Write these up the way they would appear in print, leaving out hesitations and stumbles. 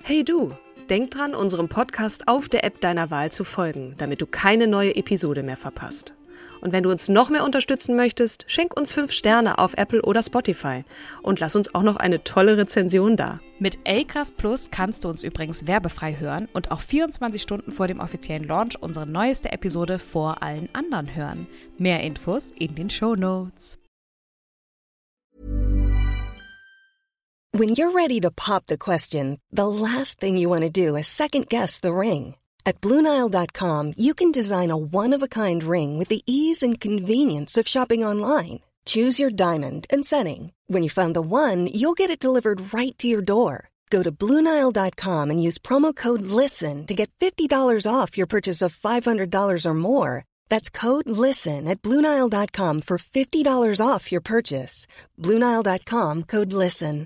Hey du, denk dran, unserem Podcast auf der App deiner Wahl zu folgen, damit du keine neue Episode mehr verpasst. Und wenn du uns noch mehr unterstützen möchtest, schenk uns 5 Sterne auf Apple oder Spotify und lass uns auch noch eine tolle Rezension da. Mit Acast Plus kannst du uns übrigens werbefrei hören und auch 24 Stunden vor dem offiziellen Launch unsere neueste Episode vor allen anderen hören. Mehr Infos in den Shownotes. When you're ready to pop the question, the last thing you want to do is second-guess the ring. At BlueNile.com, you can design a one-of-a-kind ring with the ease and convenience of shopping online. Choose your diamond and setting. When you find the one, you'll get it delivered right to your door. Go to BlueNile.com and use promo code LISTEN to get $50 off your purchase of $500 or more. That's code LISTEN at BlueNile.com for $50 off your purchase. BlueNile.com, code LISTEN.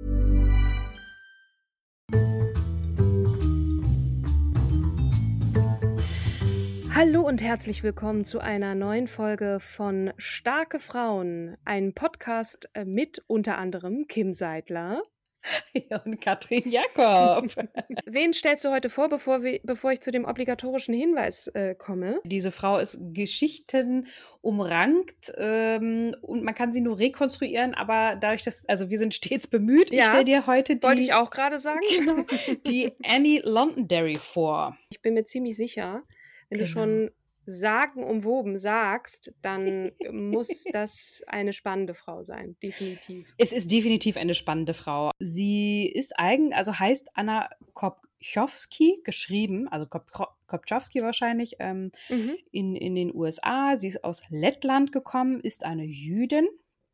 Hallo und herzlich willkommen zu einer neuen Folge von Starke Frauen, ein Podcast mit unter anderem Kim Seidler. Und Katrin Jakob. Wen stellst du heute vor, bevor ich zu dem obligatorischen Hinweis komme? Diese Frau ist geschichtenumrankt und man kann sie nur rekonstruieren, aber dadurch, dass, also wir sind stets bemüht, ich stelle dir heute wollte ich auch gerade sagen. Genau, die Annie Londonderry vor. Ich bin mir ziemlich sicher, wenn du schon sagenumwoben sagst, dann muss das eine spannende Frau sein, definitiv. Es ist definitiv eine spannende Frau. Sie ist heißt Anna Kopczowski, geschrieben, also Kopczowski wahrscheinlich, in den USA. Sie ist aus Lettland gekommen, ist eine Jüdin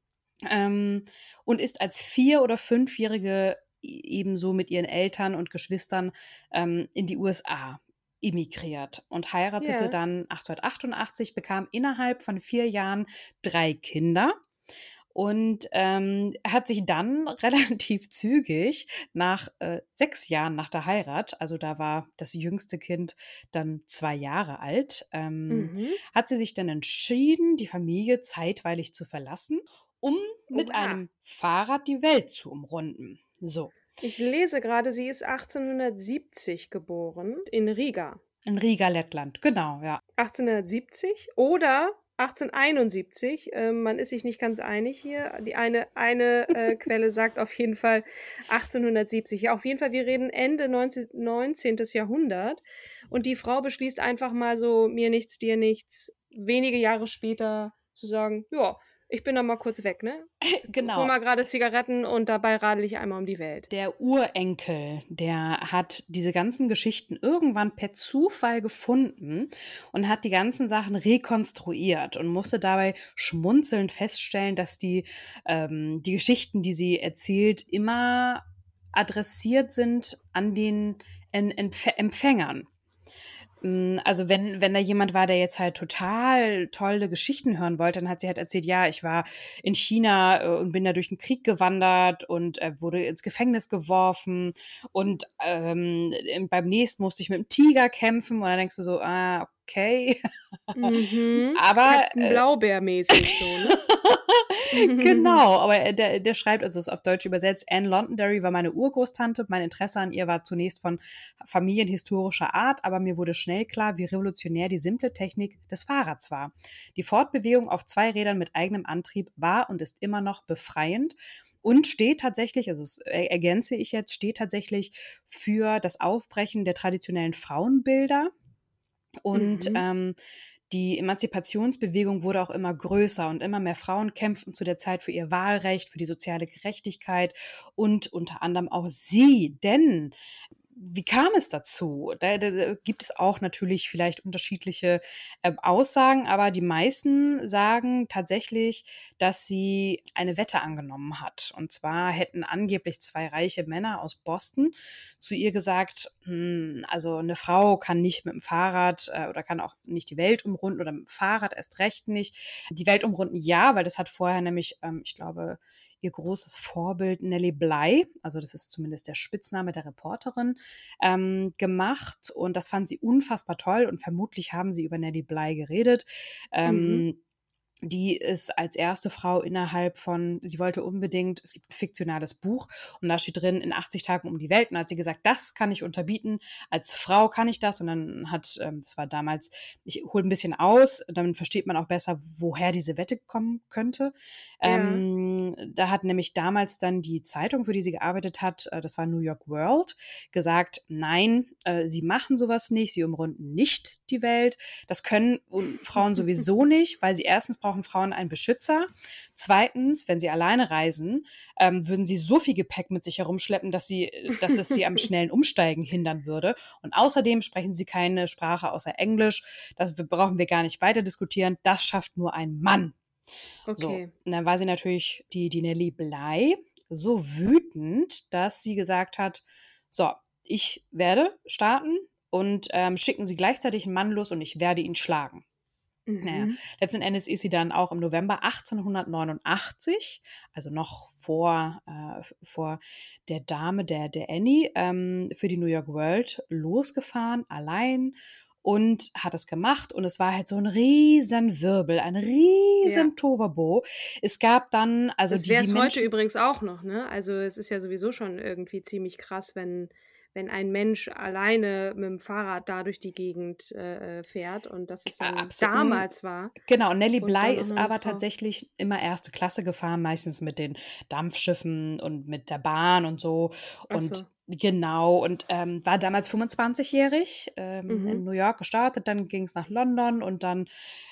und ist als 4- oder 5-Jährige ebenso mit ihren Eltern und Geschwistern in die USA emigriert und heiratete dann 1888, bekam innerhalb von 4 Jahren 3 Kinder und hat sich dann relativ zügig nach 6 Jahren nach der Heirat, also da war das jüngste Kind dann 2 Jahre alt, hat sie sich dann entschieden, die Familie zeitweilig zu verlassen, um mit einem Fahrrad die Welt zu umrunden. So. Ich lese gerade, sie ist 1870 geboren in Riga. In Riga, Lettland, genau, ja. 1870 oder 1871, man ist sich nicht ganz einig hier. Die eine Quelle sagt auf jeden Fall 1870. Ja, auf jeden Fall, wir reden Ende 19. Jahrhundert und die Frau beschließt einfach mal so, mir nichts, dir nichts, wenige Jahre später zu sagen, ja, ich bin da mal kurz weg, ne? Genau. Hol mal gerade Zigaretten und dabei radel ich einmal um die Welt. Der Urenkel, der hat diese ganzen Geschichten irgendwann per Zufall gefunden und hat die ganzen Sachen rekonstruiert und musste dabei schmunzelnd feststellen, dass die Geschichten, die sie erzählt, immer adressiert sind an den Empfängern. Also wenn da jemand war, der jetzt halt total tolle Geschichten hören wollte, dann hat sie halt erzählt, ja, ich war in China und bin da durch den Krieg gewandert und wurde ins Gefängnis geworfen und beim nächsten musste ich mit dem Tiger kämpfen und dann denkst du so, okay. Aber Blaubeermäßig so, ne? Genau, aber der schreibt, also ist auf Deutsch übersetzt, Anne Londonderry war meine Urgroßtante. Mein Interesse an ihr war zunächst von familienhistorischer Art, aber mir wurde schnell klar, wie revolutionär die simple Technik des Fahrrads war. Die Fortbewegung auf 2 Rädern mit eigenem Antrieb war und ist immer noch befreiend und steht tatsächlich, also ergänze ich jetzt, steht tatsächlich für das Aufbrechen der traditionellen Frauenbilder und die Emanzipationsbewegung wurde auch immer größer und immer mehr Frauen kämpften zu der Zeit für ihr Wahlrecht, für die soziale Gerechtigkeit und unter anderem auch sie. Denn wie kam es dazu? Da gibt es auch natürlich vielleicht unterschiedliche Aussagen, aber die meisten sagen tatsächlich, dass sie eine Wette angenommen hat. Und zwar hätten angeblich 2 reiche Männer aus Boston zu ihr gesagt, also eine Frau kann nicht mit dem Fahrrad oder kann auch nicht die Welt umrunden oder mit dem Fahrrad erst recht nicht. Die Welt umrunden ja, weil das hat vorher nämlich, ich glaube, ihr großes Vorbild Nellie Bly, also das ist zumindest der Spitzname der Reporterin, gemacht und das fand sie unfassbar toll und vermutlich haben sie über Nellie Bly geredet. die ist als erste Frau sie wollte unbedingt, es gibt ein fiktionales Buch und da steht drin, in 80 Tagen um die Welt. Und da hat sie gesagt, das kann ich unterbieten. Als Frau kann ich das. Und dann das war damals, ich hole ein bisschen aus, dann versteht man auch besser, woher diese Wette kommen könnte. Ja. Da hat nämlich damals dann die Zeitung, für die sie gearbeitet hat, das war New York World, gesagt, nein, sie machen sowas nicht, sie umrunden nicht die Welt. Das können Frauen sowieso nicht, weil sie erstens brauchen Frauen einen Beschützer. Zweitens, wenn sie alleine reisen, würden sie so viel Gepäck mit sich herumschleppen, dass es sie am schnellen Umsteigen hindern würde. Und außerdem sprechen sie keine Sprache außer Englisch. Das brauchen wir gar nicht weiter diskutieren. Das schafft nur ein Mann. So, Okay. und dann war sie natürlich die Nellie Bly so wütend, dass sie gesagt hat, so, ich werde starten und schicken Sie gleichzeitig einen Mann los und ich werde ihn schlagen. Naja, Mhm. letzten Endes ist sie dann auch im November 1889, also noch vor der Dame, der Annie, für die New York World losgefahren, allein und hat es gemacht. Und es war halt so ein riesen Wirbel, ein Ja. riesen Tohuwabohu. Es gab dann, also Das wäre die es heute Menschen, übrigens auch noch, ne? Also, es ist ja sowieso schon irgendwie ziemlich krass, wenn ein Mensch alleine mit dem Fahrrad da durch die Gegend, fährt und dass es dann absolut. damals war Genau, Nellie und Bly dann auch ist noch 'ne aber Frau. tatsächlich immer erste Klasse gefahren, meistens mit den Dampfschiffen und mit der Bahn und so. Ach Und so. genau, und war damals 25-jährig, Mhm. in New York gestartet, dann ging es nach London und dann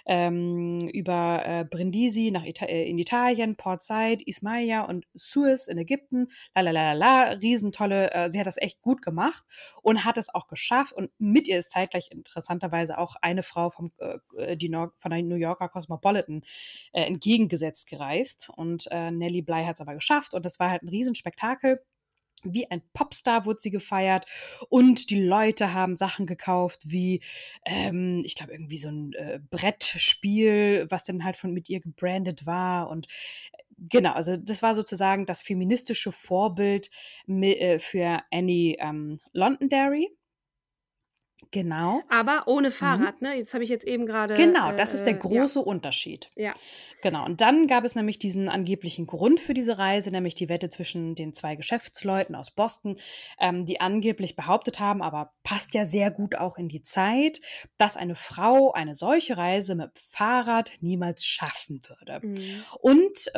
über Brindisi in Italien, Port Said, Ismailia und Suez in Ägypten. Riesentolle, sie hat das echt gut gemacht und hat es auch geschafft. Und mit ihr ist zeitgleich interessanterweise auch eine Frau von der New Yorker Cosmopolitan entgegengesetzt gereist. Und Nellie Bly hat es aber geschafft und das war halt ein Riesenspektakel. Wie ein Popstar wurde sie gefeiert und die Leute haben Sachen gekauft wie, ich glaube, irgendwie so ein Brettspiel, was dann halt mit ihr gebrandet war und genau, also das war sozusagen das feministische Vorbild für Annie Londonderry. Genau. Aber ohne Mhm. Fahrrad, ne? Habe ich jetzt eben grade, Genau, das ist der ja, große Unterschied. ja. Genau, und dann gab es nämlich diesen angeblichen Grund für diese Reise, nämlich die Wette zwischen den 2 Geschäftsleuten aus Boston, die angeblich behauptet haben, aber passt ja sehr gut auch in die Zeit, dass eine Frau eine solche Reise mit Fahrrad niemals schaffen würde. Mhm. Und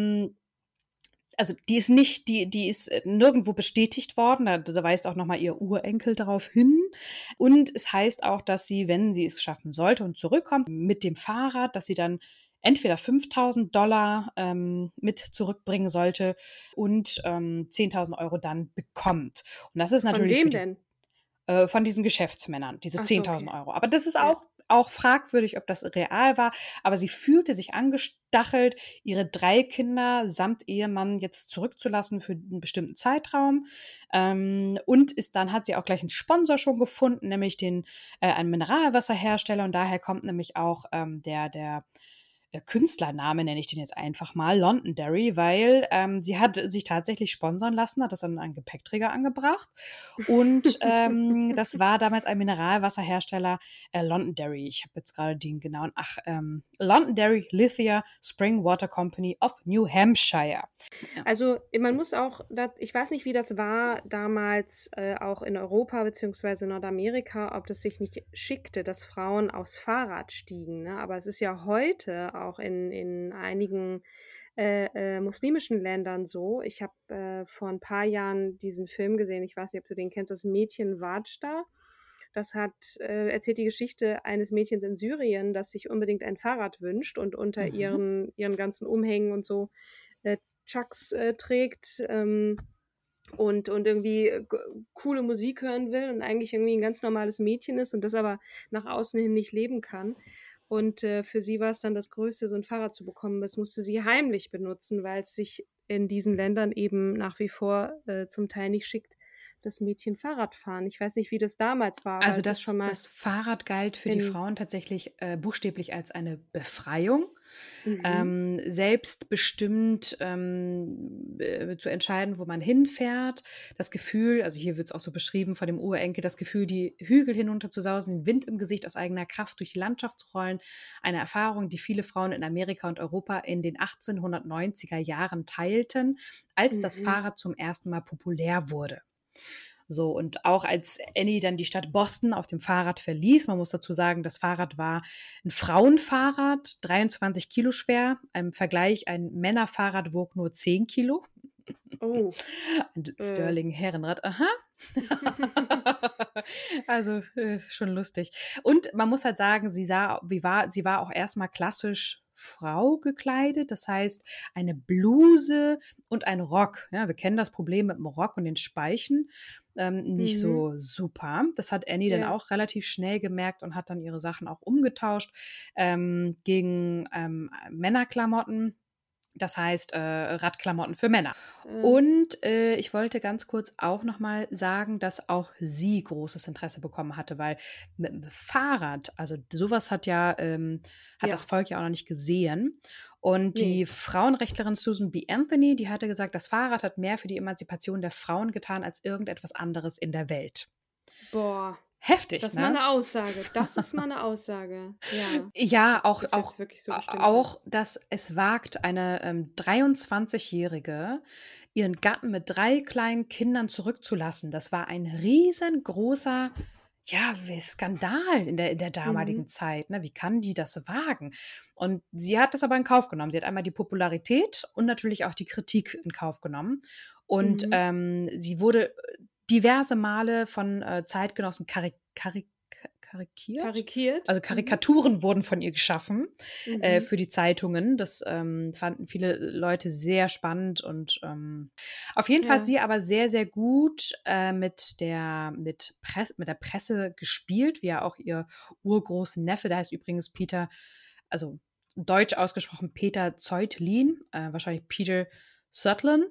also die ist nirgendwo bestätigt worden, da weist auch nochmal ihr Urenkel darauf hin. Und es heißt auch, dass sie, wenn sie es schaffen sollte und zurückkommt mit dem Fahrrad, dass sie dann entweder $5.000 mit zurückbringen sollte und 10.000 Euro dann bekommt. Und das ist Von natürlich für wem die denn? von diesen Geschäftsmännern, diese Ach so, 10.000 okay. Euro. Aber das ist Ja. auch fragwürdig, ob das real war. Aber sie fühlte sich angestachelt, ihre 3 Kinder samt Ehemann jetzt zurückzulassen für einen bestimmten Zeitraum. Und hat sie auch gleich einen Sponsor schon gefunden, nämlich einen Mineralwasserhersteller. Und daher kommt nämlich auch der Künstlername, nenne ich den jetzt einfach mal, Londonderry, weil sie hat sich tatsächlich sponsern lassen, hat das an einen Gepäckträger angebracht. Und das war damals ein Mineralwasserhersteller, Londonderry. Ich habe jetzt gerade den genauen, Londonderry Lithia Spring Water Company of New Hampshire. Ja. Also, man muss auch ich weiß nicht, wie das war damals, auch in Europa beziehungsweise Nordamerika, ob das sich nicht schickte, dass Frauen aufs Fahrrad stiegen, ne? Aber es ist ja heute auch in einigen, muslimischen Ländern so. Ich habe, vor ein paar Jahren diesen Film gesehen, ich weiß nicht, ob du den kennst, das Mädchen Wajda. Das erzählt die Geschichte eines Mädchens in Syrien, das sich unbedingt ein Fahrrad wünscht und unter Mhm. ihren ganzen Umhängen und so, äh, Chucks, trägt, und irgendwie, coole Musik hören will und eigentlich irgendwie ein ganz normales Mädchen ist und das aber nach außen hin nicht leben kann. Und, für sie war es dann das Größte, so ein Fahrrad zu bekommen. Das musste sie heimlich benutzen, weil es sich in diesen Ländern eben nach wie vor, zum Teil nicht schickt, dass Mädchen Fahrrad fahren. Ich weiß nicht, wie das damals war, aber Also es ist schon mal das Fahrrad galt für die in Frauen tatsächlich buchstäblich als eine Befreiung. selbstbestimmt zu entscheiden, wo man hinfährt. Das Gefühl, also hier wird es auch so beschrieben von dem Urenkel, das Gefühl, die Hügel hinunter zu sausen, den Wind im Gesicht aus eigener Kraft durch die Landschaft zu rollen. Eine Erfahrung, die viele Frauen in Amerika und Europa in den 1890er Jahren teilten, als das Fahrrad zum ersten Mal populär wurde. So, und auch als Annie dann die Stadt Boston auf dem Fahrrad verließ, man muss dazu sagen, das Fahrrad war ein Frauenfahrrad, 23 Kilo schwer. Im Vergleich, ein Männerfahrrad wog nur 10 Kilo. Oh. Ein Sterling Herrenrad, aha. Also schon lustig. Und man muss halt sagen, sie war auch erstmal klassisch Frau gekleidet, das heißt eine Bluse und ein Rock. Ja, wir kennen das Problem mit dem Rock und den Speichen. Nicht so super. Das hat Annie dann auch relativ schnell gemerkt und hat dann ihre Sachen auch umgetauscht gegen Männerklamotten. Das heißt Radklamotten für Männer. Und ich wollte ganz kurz auch nochmal sagen, dass auch sie großes Interesse bekommen hatte, weil mit dem Fahrrad, also sowas hat das Volk ja auch noch nicht gesehen. Und die Frauenrechtlerin Susan B. Anthony, die hatte gesagt, das Fahrrad hat mehr für die Emanzipation der Frauen getan als irgendetwas anderes in der Welt. Boah. Heftig, das ist ne? mal eine Aussage. Das ist mal eine Aussage. Ja, Ja, das jetzt wirklich so bestimmt auch, dass es wagt, eine 23-Jährige ihren Gatten mit 3 kleinen Kindern zurückzulassen. Das war ein riesengroßer Skandal in der damaligen Zeit. Ne? Wie kann die das wagen? Und sie hat das aber in Kauf genommen. Sie hat einmal die Popularität und natürlich auch die Kritik in Kauf genommen. Und sie wurde diverse Male von Zeitgenossen karikiert. Also Karikaturen wurden von ihr geschaffen für die Zeitungen. Das fanden viele Leute sehr spannend und auf jeden Fall hat sie aber sehr, sehr gut mit der Presse gespielt, wie ja auch ihr urgroßen Neffe, der heißt übrigens Peter, also deutsch ausgesprochen Peter Zeutlin, wahrscheinlich Peter Sutherland.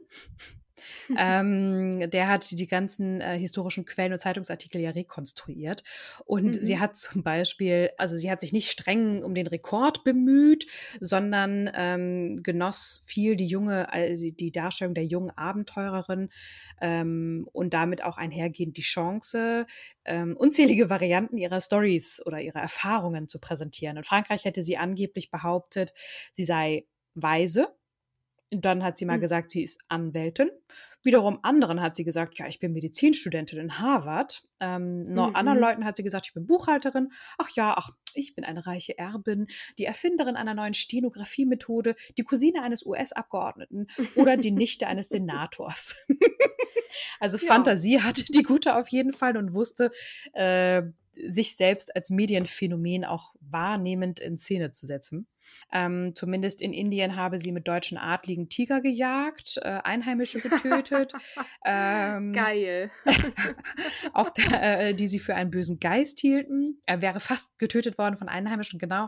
Der hat die ganzen historischen Quellen und Zeitungsartikel ja rekonstruiert. Und sie hat zum Beispiel, also sie hat sich nicht streng um den Rekord bemüht, sondern genoss viel die Darstellung der jungen Abenteurerin und damit auch einhergehend die Chance, unzählige Varianten ihrer Stories oder ihrer Erfahrungen zu präsentieren. In Frankreich hätte sie angeblich behauptet, sie sei weise. Dann hat sie mal gesagt, sie ist Anwältin. Wiederum anderen hat sie gesagt, ja, ich bin Medizinstudentin in Harvard. Noch anderen Leuten hat sie gesagt, ich bin Buchhalterin. Ich bin eine reiche Erbin, die Erfinderin einer neuen Stenografiemethode, die Cousine eines US-Abgeordneten oder die Nichte eines Senators. Also Fantasie hatte die Gute auf jeden Fall und wusste, sich selbst als Medienphänomen auch wahrnehmend in Szene zu setzen. Zumindest in Indien habe sie mit deutschen Adligen Tiger gejagt, Einheimische getötet. Geil. Die sie für einen bösen Geist hielten. Er wäre fast getötet worden von Einheimischen, genau.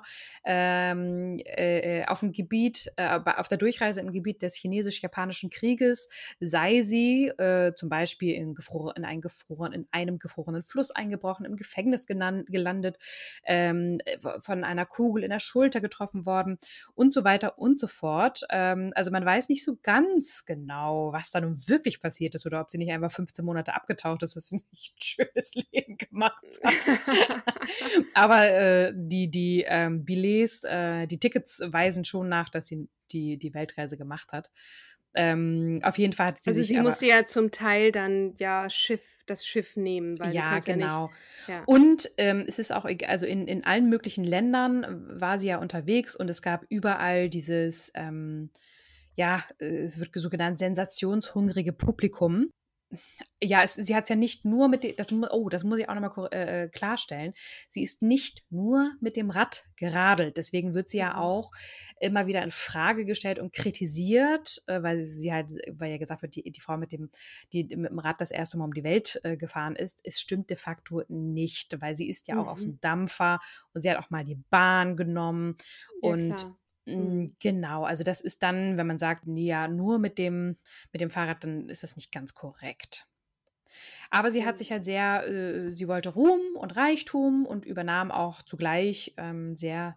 Auf dem Gebiet, auf der Durchreise im Gebiet des Chinesisch-Japanischen Krieges sei sie zum Beispiel in einem gefrorenen Fluss eingebrochen, im Gefängnis gelandet, von einer Kugel in der Schulter getroffen worden und so weiter und so fort. Also man weiß nicht so ganz genau, was da nun wirklich passiert ist oder ob sie nicht einfach 15 Monate abgetaucht ist, dass sie nicht ein schönes Leben gemacht hat. Aber die Billets, die Tickets weisen schon nach, dass sie die Weltreise gemacht hat. Auf jeden Fall hat sie sich musste ja zum Teil dann das Schiff nehmen. Weil ja, genau. Ja. Und es ist auch, also in allen möglichen Ländern war sie ja unterwegs und es gab überall dieses, es wird so genannt, sensationshungrige Publikum. Ja, sie hat es ja nicht nur das muss ich auch nochmal klarstellen. Sie ist nicht nur mit dem Rad geradelt. Deswegen wird sie ja auch immer wieder in Frage gestellt und kritisiert, weil ja gesagt wird, die Frau die mit dem Rad das erste Mal um die Welt gefahren ist. Es stimmt de facto nicht, weil sie ist ja auch auf dem Dampfer und sie hat auch mal die Bahn genommen. Ja, und klar. Genau, also das ist dann, wenn man sagt, ja, nur mit dem Fahrrad, dann ist das nicht ganz korrekt. Aber sie hat sich halt sie wollte Ruhm und Reichtum und übernahm auch zugleich sehr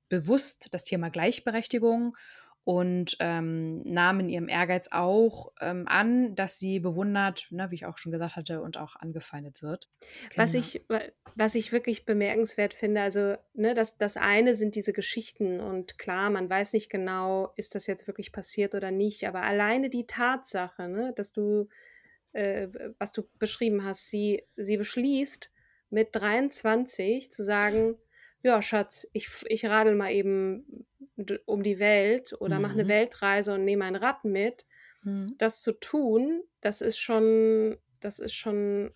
bewusst das Thema Gleichberechtigung und nahm in ihrem Ehrgeiz auch an, dass sie bewundert, ne, wie ich auch schon gesagt hatte, und auch angefeindet wird. Was Genau. ich wirklich bemerkenswert finde, also, ne, das eine sind diese Geschichten und klar, man weiß nicht genau, ist das jetzt wirklich passiert oder nicht, aber alleine die Tatsache, ne, dass du, was du beschrieben hast, sie beschließt, mit 23 zu sagen: „Ja, Schatz, ich radel mal eben um die Welt oder mache eine Mhm. Weltreise und nehme ein Rad mit." Mhm. Das zu tun, das ist schon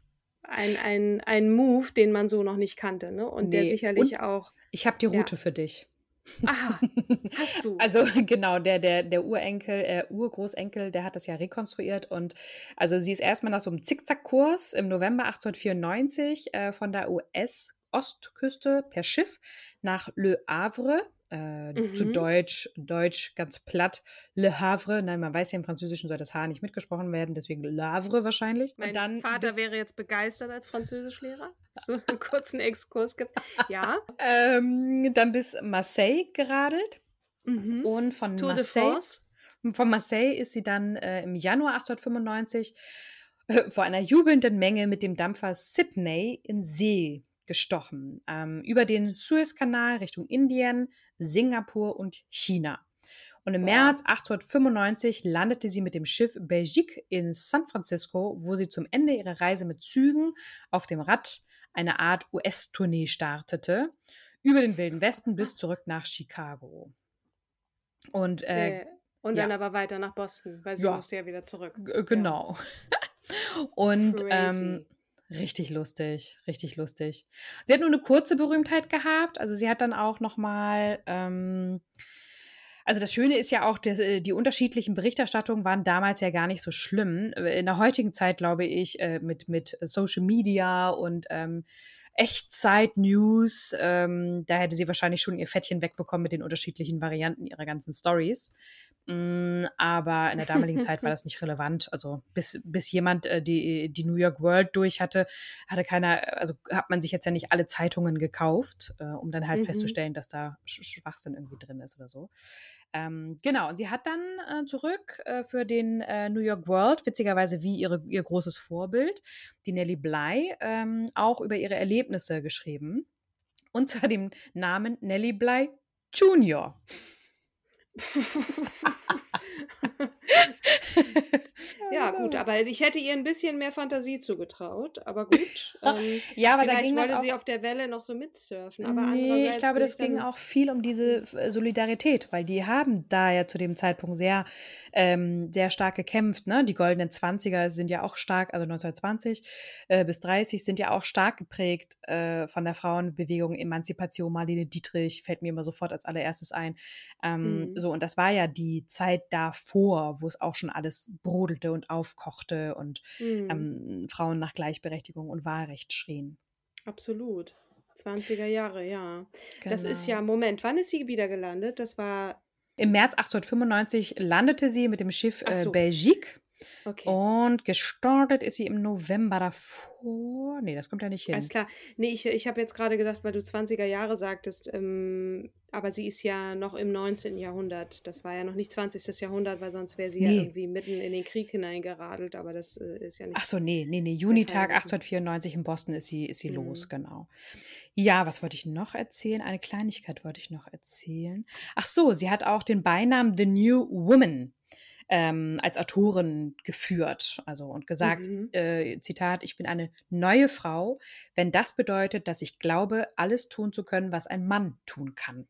ein Move, den man so noch nicht kannte, ne? Und der Nee, und sicherlich auch ich habe die ja. Route für dich. Ah, hast du? Also, genau, der Urenkel Urgroßenkel, der hat das ja rekonstruiert und also, sie ist erst mal nach so 'nem Zickzackkurs im November 1894, von der US-Ostküste per Schiff nach Le Havre, zu Mhm. Deutsch ganz platt Le Havre. Nein, man weiß ja, im Französischen soll das H nicht mitgesprochen werden, deswegen Le Havre wahrscheinlich. Und Mein dann Vater bis wäre jetzt begeistert als Französischlehrer, dass du 'n kurzen Exkurs gibst. Ja, dann bis Marseille geradelt mhm. und Tour de France. von Marseille ist sie dann, im Januar 1895, vor einer jubelnden Menge mit dem Dampfer Sydney in See gestochen, über den Suezkanal Richtung Indien, Singapur und China. Und im Boah, März 1895 landete sie mit dem Schiff Belgique in San Francisco, wo sie zum Ende ihrer Reise mit Zügen auf dem Rad eine Art US-Tournee startete, über den Wilden Westen bis zurück nach Chicago. Und äh, und dann ja, aber weiter nach Boston, weil sie ja, musste ja wieder zurück. Ja, genau. Und crazy. richtig lustig, richtig lustig. Sie hat nur eine kurze Berühmtheit gehabt. Also sie hat dann auch noch mal also das Schöne ist ja auch, die unterschiedlichen Berichterstattungen waren damals ja gar nicht so schlimm. In der heutigen Zeit, glaube ich, mit Social Media und Echtzeit-News, da hätte sie wahrscheinlich schon ihr Fettchen wegbekommen mit den unterschiedlichen Varianten ihrer ganzen Stories. Aber in der damaligen Zeit war das nicht relevant. Also bis jemand die New York World durch hatte keiner, also hat man sich jetzt ja nicht alle Zeitungen gekauft, um dann halt Mhm. festzustellen, dass da Schwachsinn irgendwie drin ist oder so. Genau, und sie hat dann zurück für den New York World, witzigerweise wie ihr großes Vorbild, die Nellie Bly, auch über ihre Erlebnisse geschrieben. Und zwar dem Namen Nellie Bly Junior. Ja, gut, Genau. aber ich hätte ihr 'n bisschen mehr Fantasie zugetraut, aber gut. Ja, aber da Vielleicht ging das wollte auch. sie auf der Welle noch so mitsurfen, aber Nee, ich andererseits glaube, würde ich das ging dann auch viel um diese mhm, Solidarität, weil die haben da ja zu dem Zeitpunkt sehr stark gekämpft, ne? Die goldenen Zwanziger sind ja auch stark, also 1920 bis 30 sind ja auch stark geprägt von der Frauenbewegung, Emanzipation, Marlene Dietrich fällt mir immer sofort als allererstes ein. mhm, So, und das war ja die Zeit davor, wo es auch schon alles brodelte und aufkochte und mhm, Frauen nach Gleichberechtigung und Wahlrecht schrien. absolut. 20er Jahre, ja. Das ist ja Genau. Moment, wann ist sie wieder gelandet? Das war Im März 1895 landete sie mit dem Schiff ach so, Belgique okay. und gestartet ist sie im November davor. Nee, das kommt ja nicht Alles hin. klar. Ne, ich habe jetzt grade gedacht, weil du 20er Jahre sagtest, aber sie ist ja noch im 19. Jahrhundert. Das war ja noch nicht 20. Jahrhundert, weil sonst wäre sie ja Nee. irgendwie mitten in den Krieg hineingeradelt, aber das, ist ja Ach nicht so, nee. der Fall Junitag gewesen. 1894 in Boston ist sie los, Mhm. genau. Ja, was wollte ich noch erzählen? Eine Kleinigkeit wollte ich noch erzählen. Ach so, sie hat auch den Beinamen The New Woman als Autorin geführt, also und gesagt, Mhm. Zitat: „Ich bin eine neue Frau, wenn das bedeutet, dass ich glaube, alles tun zu können, was ein Mann tun kann."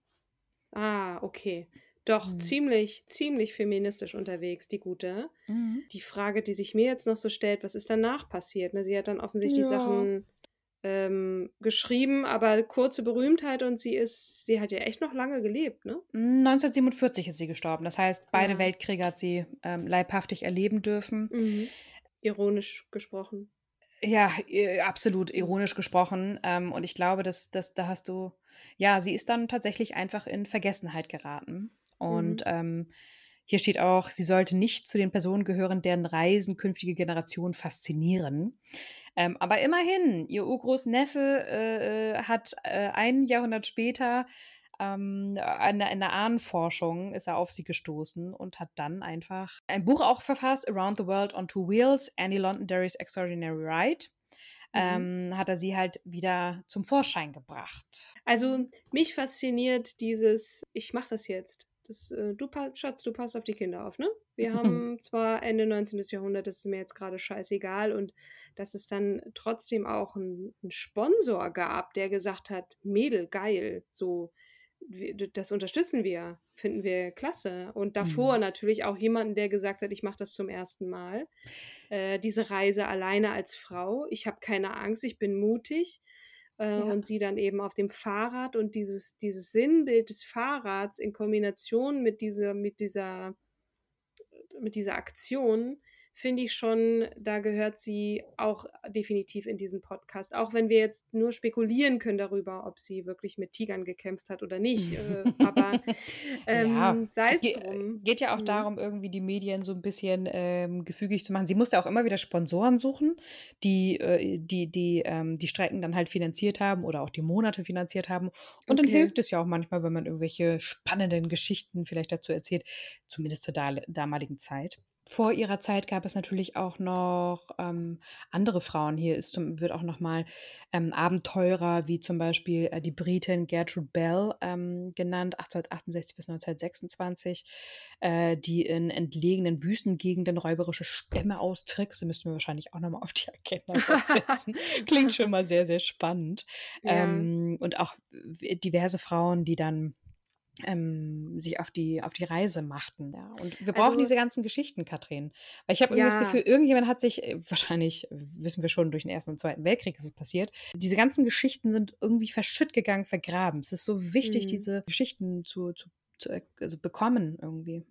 Ah, okay. Doch, Mhm. ziemlich feministisch unterwegs, die Gute. Mhm. Die Frage, die sich mir jetzt noch so stellt, was ist danach passiert, ne? Sie hat dann offensichtlich Ja. Sachen, geschrieben, aber kurze Berühmtheit und sie hat ja echt noch lange gelebt, ne? 1947 ist sie gestorben. Das heißt, beide Ja. Weltkriege hat sie, leibhaftig erleben dürfen. Mhm. Ironisch gesprochen. Ja, absolut Mhm. ironisch gesprochen. Und ich glaube, dass da hast du ja, sie ist dann tatsächlich einfach in Vergessenheit geraten. Und, Mhm. hier steht auch, sie sollte nicht zu den Personen gehören, deren Reisen künftige Generationen faszinieren. Aber immerhin, ihr Urgroßneffe, hat, ein Jahrhundert später in der Ahnenforschung ist er auf sie gestoßen und hat dann einfach ein Buch auch verfasst, Around the World on Two Wheels, Annie Londonderry's Extraordinary Ride. Hat er sie halt wieder zum Vorschein gebracht. Also mich fasziniert dieses, ich mach das jetzt. Schatz, du passt auf die Kinder auf, ne? Wir haben zwar Ende 19. Jahrhundert, das ist mir jetzt gerade scheißegal, und dass es dann trotzdem auch einen Sponsor gab, der gesagt hat, Mädel, geil, so, das unterstützen wir, finden wir klasse. Und davor natürlich auch jemanden, der gesagt hat, ich mache das zum ersten Mal. Diese Reise alleine als Frau, ich habe keine Angst, ich bin mutig. Und sie dann eben auf dem Fahrrad, und dieses Sinnbild des Fahrrads in Kombination mit dieser Aktion, finde ich schon, da gehört sie auch definitiv in diesen Podcast. Auch wenn wir jetzt nur spekulieren können darüber, ob sie wirklich mit Tigern gekämpft hat oder nicht. Aber sei es drum. Geht ja auch darum, irgendwie die Medien so ein bisschen gefügig zu machen. Sie musste auch immer wieder Sponsoren suchen, die Strecken dann halt finanziert haben oder auch die Monate finanziert haben. Und dann hilft es ja auch manchmal, wenn man irgendwelche spannenden Geschichten vielleicht dazu erzählt, zumindest zur damaligen Zeit. Vor ihrer Zeit gab es natürlich auch noch andere Frauen. Hier wird auch nochmal Abenteurer, wie zum Beispiel die Britin Gertrude Bell genannt, 1868 bis 1926, die in entlegenen Wüstengegenden räuberische Stämme austrickste. Müssten wir wahrscheinlich auch nochmal auf die Agenda aufsetzen. Klingt schon mal sehr, sehr spannend. Ja. Und auch diverse Frauen, die dann sich auf die Reise machten. Ja. Und wir brauchen diese ganzen Geschichten, Katrin. Weil ich habe irgendwie das Gefühl, irgendjemand hat sich, wahrscheinlich wissen wir schon, durch den Ersten und Zweiten Weltkrieg ist es passiert, diese ganzen Geschichten sind irgendwie verschütt gegangen, vergraben. Es ist so wichtig, diese Geschichten zu bekommen irgendwie.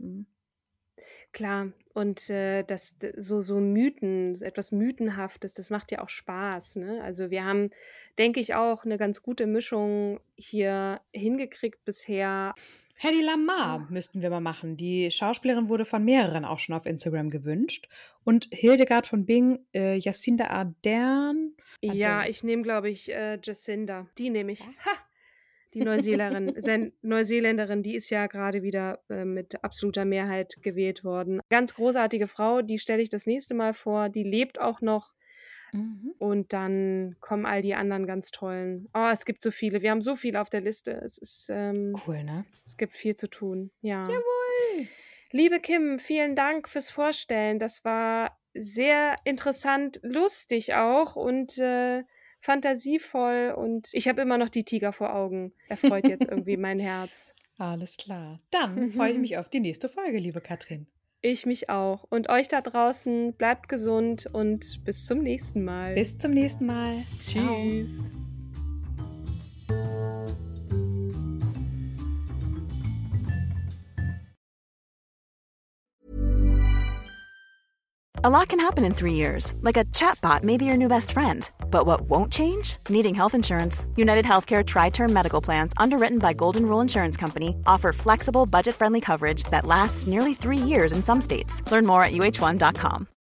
Klar, und das so Mythen, etwas Mythenhaftes, das macht ja auch Spaß, ne? Also wir haben, denke ich, auch eine ganz gute Mischung hier hingekriegt bisher. Hedy Lamarr müssten wir mal machen. Die Schauspielerin wurde von mehreren auch schon auf Instagram gewünscht. Und Hildegard von Bingen, Jacinda Ardern. Ja, ich nehme, glaube ich, Jacinda. Die nehme ich. Ha! Die Neuseeländerin, die ist ja gerade wieder mit absoluter Mehrheit gewählt worden. Ganz großartige Frau, die stelle ich das nächste Mal vor. Die lebt auch noch. Und dann kommen all die anderen ganz tollen. Oh, es gibt so viele. Wir haben so viele auf der Liste. Es ist cool, ne? Es gibt viel zu tun. Ja. Jawohl! Liebe Kim, vielen Dank fürs Vorstellen. Das war sehr interessant, lustig auch und fantasievoll, und ich habe immer noch die Tiger vor Augen. Erfreut jetzt irgendwie mein Herz. Alles klar. Dann freue ich mich auf die nächste Folge, liebe Katrin. Ich mich auch. Und euch da draußen, bleibt gesund und bis zum nächsten Mal. Bis zum nächsten Mal. Tschüss. A lot can happen in 3 years, like a chatbot may be your new best friend. But what won't change? Needing health insurance. United Healthcare Tri-Term Medical Plans, underwritten by Golden Rule Insurance Company, offer flexible, budget-friendly coverage that lasts nearly 3 years in some states. Learn more at uh1.com.